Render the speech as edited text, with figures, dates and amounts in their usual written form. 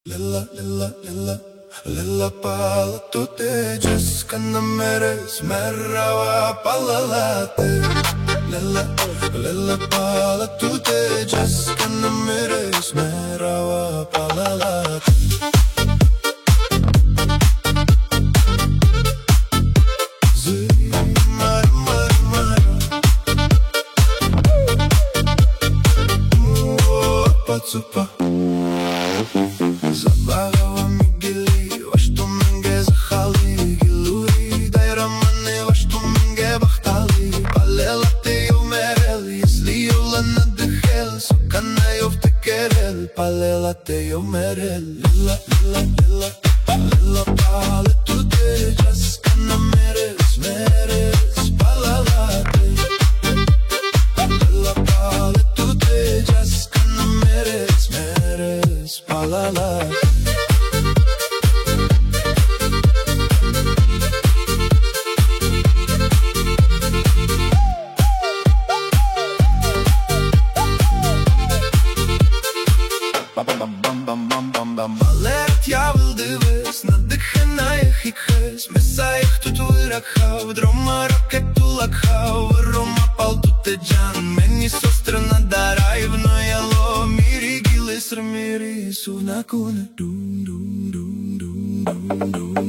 Lilla pala tu te jiskana mere smerrava palalate. Lilla pala tu te jiskana mere smerrava palalate. Super. Забавила ми гили, вашто менге захали, гилури дай рамане, вашто менге бахтали. Палелате ю мерел, если юла надехел, сокана ю втекерел, палелате ю мерел. Lilla pala tu te jaskana meres, palalate. Lilla pala tu te jaskana meres, palalate. Балет явилдивись, надихана їх Меса їх тут вирахав, дрома ракету лакхав. Рома пал тут те джан, мені состра надарай. Вно яло мірі гіли срамірі, сувна куне дун.